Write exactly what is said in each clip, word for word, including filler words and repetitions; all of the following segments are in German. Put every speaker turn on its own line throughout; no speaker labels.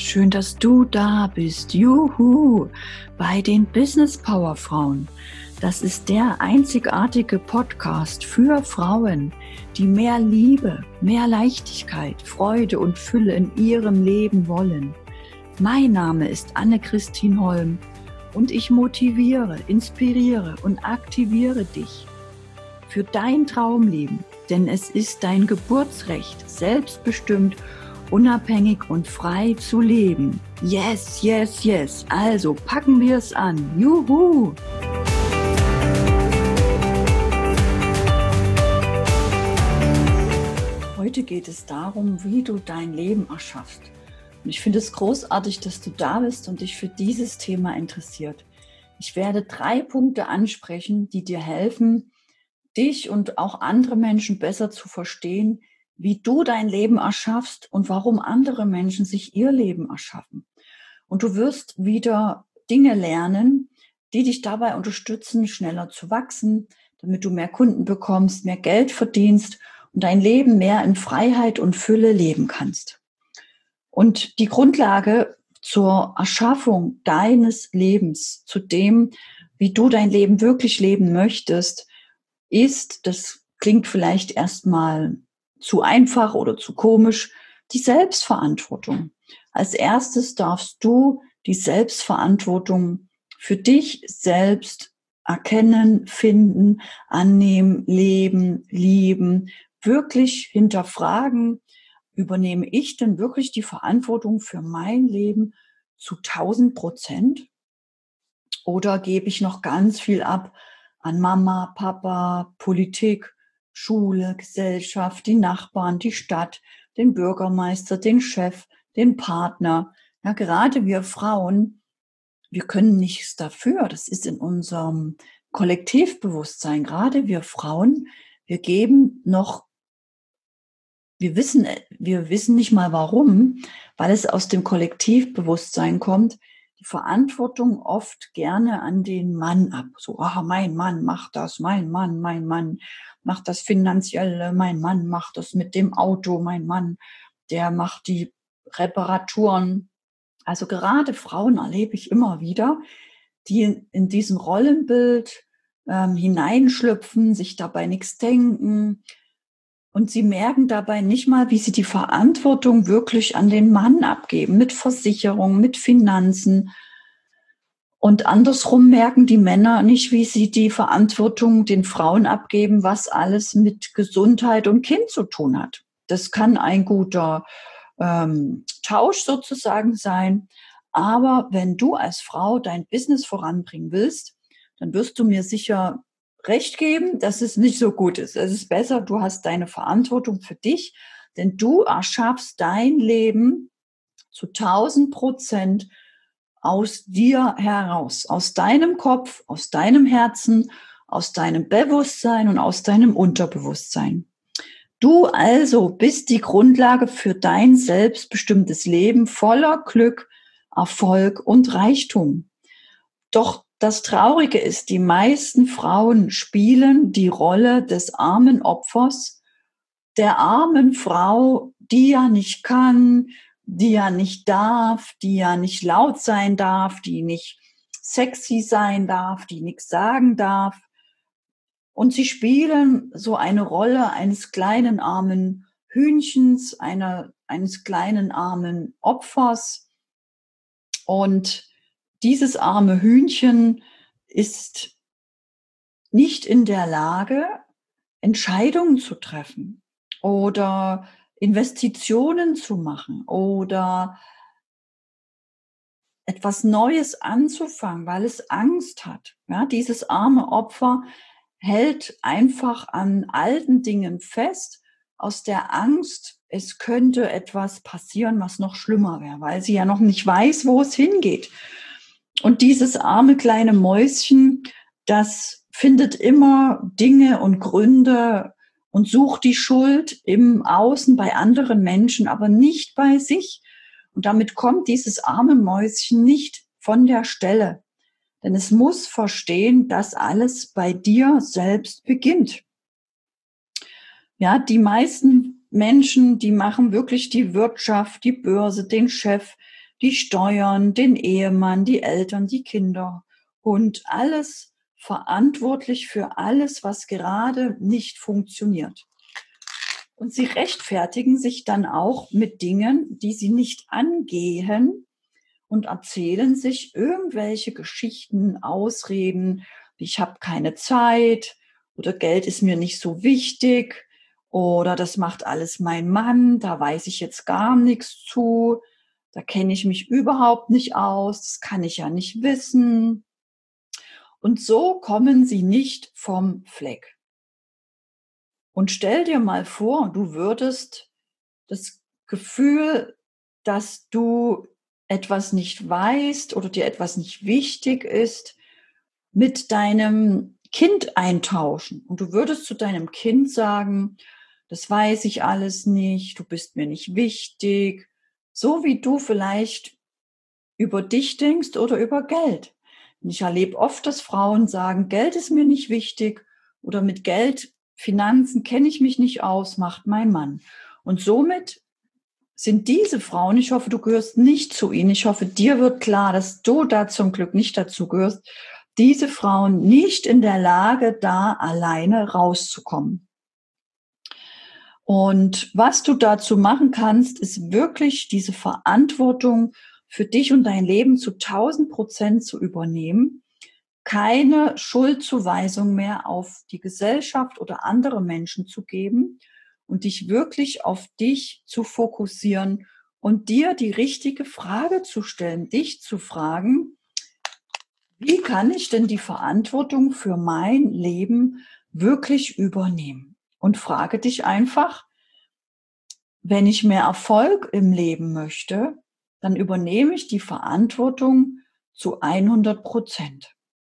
Schön, dass du da bist. Juhu! Bei den Business Power Frauen. Das ist der einzigartige Podcast für Frauen, die mehr Liebe, mehr Leichtigkeit, Freude und Fülle in ihrem Leben wollen. Mein Name ist Anne-Christine Holm und ich motiviere, inspiriere und aktiviere dich für dein Traumleben, denn es ist dein Geburtsrecht, selbstbestimmt, unabhängig und frei zu leben. Yes, yes, yes. Also packen wir es an. Juhu! Heute geht es darum, wie du dein Leben erschaffst. Und ich finde es großartig, dass du da bist und dich für dieses Thema interessiert. Ich werde drei Punkte ansprechen, die dir helfen, dich und auch andere Menschen besser zu verstehen, wie du dein Leben erschaffst und warum andere Menschen sich ihr Leben erschaffen. Und du wirst wieder Dinge lernen, die dich dabei unterstützen, schneller zu wachsen, damit du mehr Kunden bekommst, mehr Geld verdienst und dein Leben mehr in Freiheit und Fülle leben kannst. Und die Grundlage zur Erschaffung deines Lebens, zu dem, wie du dein Leben wirklich leben möchtest, ist, das klingt vielleicht erstmal zu einfach oder zu komisch, die Selbstverantwortung. Als erstes darfst du die Selbstverantwortung für dich selbst erkennen, finden, annehmen, leben, lieben, wirklich hinterfragen, übernehme ich denn wirklich die Verantwortung für mein Leben zu tausend Prozent? Oder gebe ich noch ganz viel ab an Mama, Papa, Politik, Schule, Gesellschaft, die Nachbarn, die Stadt, den Bürgermeister, den Chef, den Partner. Ja, gerade wir Frauen, wir können nichts dafür. Das ist in unserem Kollektivbewusstsein. Gerade wir Frauen, wir geben noch, wir wissen, wir wissen nicht mal warum, weil es aus dem Kollektivbewusstsein kommt, die Verantwortung oft gerne an den Mann ab. So, ah, mein Mann macht das, mein Mann, mein Mann macht das Finanzielle, mein Mann macht das mit dem Auto, mein Mann, der macht die Reparaturen. Also gerade Frauen erlebe ich immer wieder, die in, in diesem Rollenbild ähm, hineinschlüpfen, sich dabei nichts denken. Und sie merken dabei nicht mal, wie sie die Verantwortung wirklich an den Mann abgeben, mit Versicherung, mit Finanzen. Und andersrum merken die Männer nicht, wie sie die Verantwortung den Frauen abgeben, was alles mit Gesundheit und Kind zu tun hat. Das kann ein guter ähm, Tausch sozusagen sein. Aber wenn du als Frau dein Business voranbringen willst, dann wirst du mir sicher Recht geben, dass es nicht so gut ist. Es ist besser, du hast deine Verantwortung für dich, denn du erschaffst dein Leben zu tausend Prozent aus dir heraus, aus deinem Kopf, aus deinem Herzen, aus deinem Bewusstsein und aus deinem Unterbewusstsein. Du also bist die Grundlage für dein selbstbestimmtes Leben voller Glück, Erfolg und Reichtum. Doch das Traurige ist, die meisten Frauen spielen die Rolle des armen Opfers, der armen Frau, die ja nicht kann, die ja nicht darf, die ja nicht laut sein darf, die nicht sexy sein darf, die nichts sagen darf. Und sie spielen so eine Rolle eines kleinen armen Hühnchens, einer, eines kleinen armen Opfers. Und dieses arme Hühnchen ist nicht in der Lage, Entscheidungen zu treffen oder Investitionen zu machen oder etwas Neues anzufangen, weil es Angst hat. Ja, dieses arme Opfer hält einfach an alten Dingen fest, aus der Angst, es könnte etwas passieren, was noch schlimmer wäre, weil sie ja noch nicht weiß, wo es hingeht. Und dieses arme kleine Mäuschen, das findet immer Dinge und Gründe und sucht die Schuld im Außen bei anderen Menschen, aber nicht bei sich. Und damit kommt dieses arme Mäuschen nicht von der Stelle. Denn es muss verstehen, dass alles bei dir selbst beginnt. Ja, die meisten Menschen, die machen wirklich die Wirtschaft, die Börse, den Chef, die Steuern, den Ehemann, die Eltern, die Kinder, Hund, alles verantwortlich für alles, was gerade nicht funktioniert. Und sie rechtfertigen sich dann auch mit Dingen, die sie nicht angehen und erzählen sich irgendwelche Geschichten, Ausreden, wie ich habe keine Zeit oder Geld ist mir nicht so wichtig oder das macht alles mein Mann, da weiß ich jetzt gar nichts zu, da kenne ich mich überhaupt nicht aus, das kann ich ja nicht wissen. Und so kommen sie nicht vom Fleck. Und stell dir mal vor, du würdest das Gefühl, dass du etwas nicht weißt oder dir etwas nicht wichtig ist, mit deinem Kind eintauschen. Und du würdest zu deinem Kind sagen, das weiß ich alles nicht, du bist mir nicht wichtig, so wie du vielleicht über dich denkst oder über Geld. Und ich erlebe oft, dass Frauen sagen, Geld ist mir nicht wichtig oder mit Geld, Finanzen kenne ich mich nicht aus, macht mein Mann. Und somit sind diese Frauen, ich hoffe, du gehörst nicht zu ihnen, ich hoffe, dir wird klar, dass du da zum Glück nicht dazu gehörst, diese Frauen nicht in der Lage, da alleine rauszukommen. Und was du dazu machen kannst, ist wirklich diese Verantwortung für dich und dein Leben zu tausend Prozent zu übernehmen, keine Schuldzuweisung mehr auf die Gesellschaft oder andere Menschen zu geben und dich wirklich auf dich zu fokussieren und dir die richtige Frage zu stellen, dich zu fragen, wie kann ich denn die Verantwortung für mein Leben wirklich übernehmen? Und frage dich einfach, wenn ich mehr Erfolg im Leben möchte, dann übernehme ich die Verantwortung zu hundert Prozent.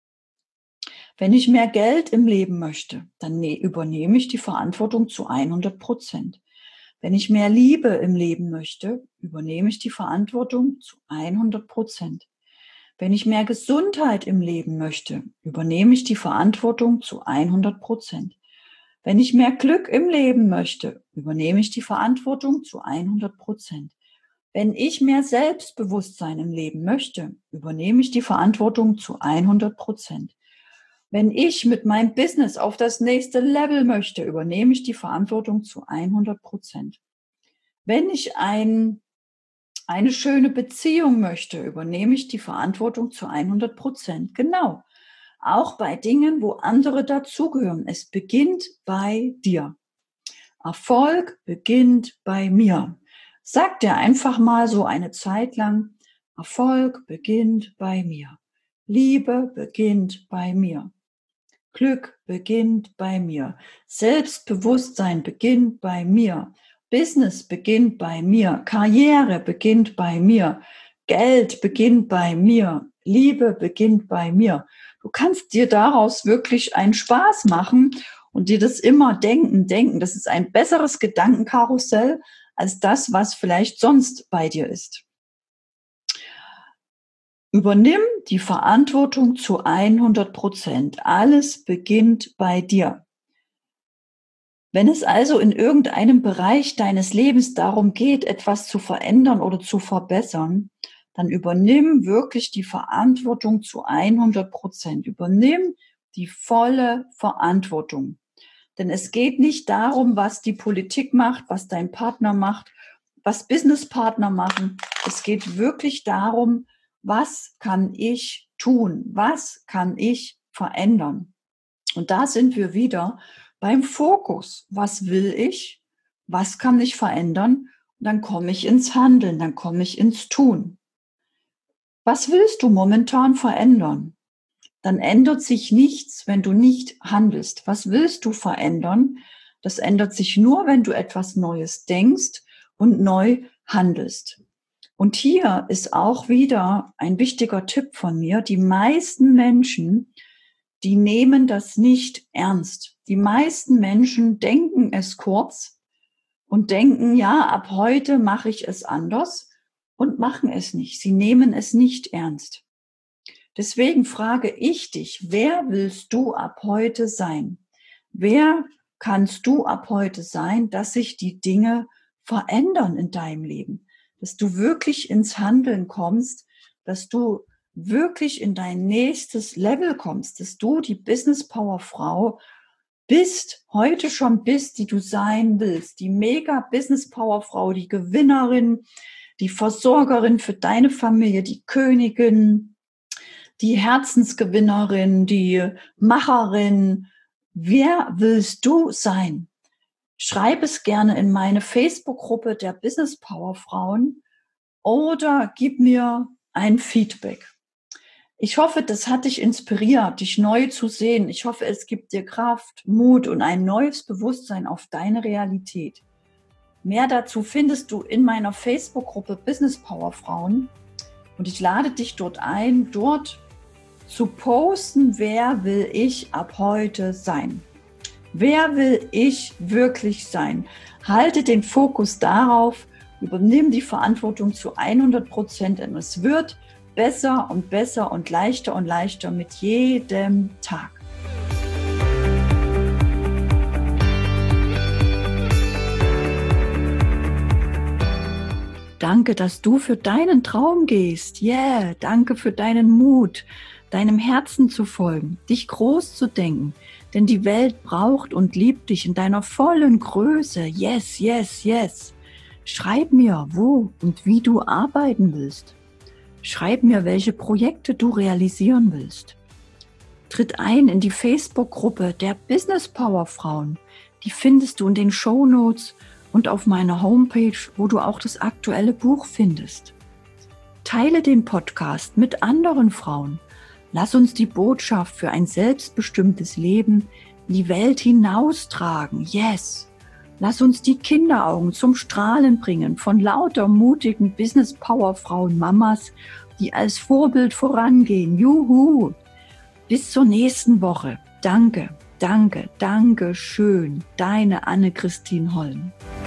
Wenn ich mehr Geld im Leben möchte, dann ne- übernehme ich die Verantwortung zu hundert Prozent. Wenn ich mehr Liebe im Leben möchte, übernehme ich die Verantwortung zu hundert Prozent. Wenn ich mehr Gesundheit im Leben möchte, übernehme ich die Verantwortung zu hundert Prozent. Wenn ich mehr Glück im Leben möchte, übernehme ich die Verantwortung zu hundert Prozent. Wenn ich mehr Selbstbewusstsein im Leben möchte, übernehme ich die Verantwortung zu hundert Prozent. Wenn ich mit meinem Business auf das nächste Level möchte, übernehme ich die Verantwortung zu hundert Prozent. Wenn ich ein, eine schöne Beziehung möchte, übernehme ich die Verantwortung zu hundert Prozent. Genau. Auch bei Dingen, wo andere dazugehören. Es beginnt bei dir. Erfolg beginnt bei mir. Sag dir einfach mal so eine Zeit lang, Erfolg beginnt bei mir. Liebe beginnt bei mir. Glück beginnt bei mir. Selbstbewusstsein beginnt bei mir. Business beginnt bei mir. Karriere beginnt bei mir. Geld beginnt bei mir. Liebe beginnt bei mir. Du kannst dir daraus wirklich einen Spaß machen und dir das immer denken, denken. Das ist ein besseres Gedankenkarussell als das, was vielleicht sonst bei dir ist. Übernimm die Verantwortung zu hundert Prozent. Alles beginnt bei dir. Wenn es also in irgendeinem Bereich deines Lebens darum geht, etwas zu verändern oder zu verbessern, dann übernimm wirklich die Verantwortung zu hundert Prozent. Übernimm die volle Verantwortung. Denn es geht nicht darum, was die Politik macht, was dein Partner macht, was Businesspartner machen. Es geht wirklich darum, was kann ich tun? Was kann ich verändern? Und da sind wir wieder beim Fokus. Was will ich? Was kann ich verändern? Und dann komme ich ins Handeln, dann komme ich ins Tun. Was willst du momentan verändern? Dann ändert sich nichts, wenn du nicht handelst. Was willst du verändern? Das ändert sich nur, wenn du etwas Neues denkst und neu handelst. Und hier ist auch wieder ein wichtiger Tipp von mir. Die meisten Menschen, die nehmen das nicht ernst. Die meisten Menschen denken es kurz und denken, ja, ab heute mache ich es anders und machen es nicht. Sie nehmen es nicht ernst. Deswegen frage ich dich, wer willst du ab heute sein? Wer kannst du ab heute sein, dass sich die Dinge verändern in deinem Leben? dass du wirklich ins Handeln kommst, dass du wirklich in dein nächstes Level kommst, dass du die Business Power Frau bist, heute schon bist, die du sein willst, die mega Business Power Frau, die Gewinnerin, die Versorgerin für deine Familie, die Königin, die Herzensgewinnerin, die Macherin. Wer willst du sein? Schreib es gerne in meine Facebook-Gruppe der Business Power Frauen oder gib mir ein Feedback. Ich hoffe, das hat dich inspiriert, dich neu zu sehen. Ich hoffe, es gibt dir Kraft, Mut und ein neues Bewusstsein auf deine Realität. Mehr dazu findest du in meiner Facebook-Gruppe Business Power Frauen. Und ich lade dich dort ein, dort zu posten, wer will ich ab heute sein? Wer will ich wirklich sein? Halte den Fokus darauf, übernimm die Verantwortung zu hundert Prozent, denn es wird besser und besser und leichter und leichter mit jedem Tag. Danke, dass du für deinen Traum gehst. Yeah, danke für deinen Mut, deinem Herzen zu folgen, dich groß zu denken. Denn die Welt braucht und liebt dich in deiner vollen Größe. Yes, yes, yes. Schreib mir, wo und wie du arbeiten willst. Schreib mir, welche Projekte du realisieren willst. Tritt ein in die Facebook-Gruppe der Business Power Frauen. Die findest du in den Shownotes und auf meiner Homepage, wo du auch das aktuelle Buch findest. Teile den Podcast mit anderen Frauen. Lass uns die Botschaft für ein selbstbestimmtes Leben in die Welt hinaustragen. Yes! Lass uns die Kinderaugen zum Strahlen bringen von lauter mutigen Business-Power-Frauen, Mamas, die als Vorbild vorangehen. Juhu! Bis zur nächsten Woche. Danke, danke, danke schön. Deine Anne-Christine Holm.